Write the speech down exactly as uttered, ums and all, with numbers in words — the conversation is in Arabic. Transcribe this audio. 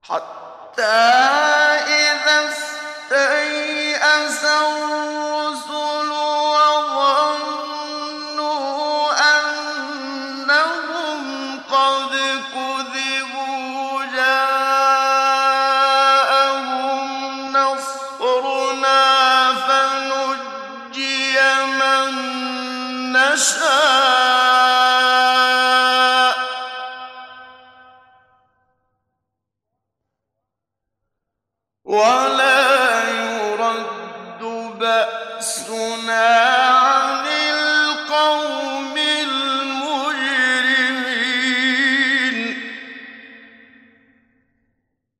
حتى إذا استيأس الرسل وظنوا أنهم قد كذبوا جاءهم نصرنا فنجي من نشاء ولا يرد بأسنا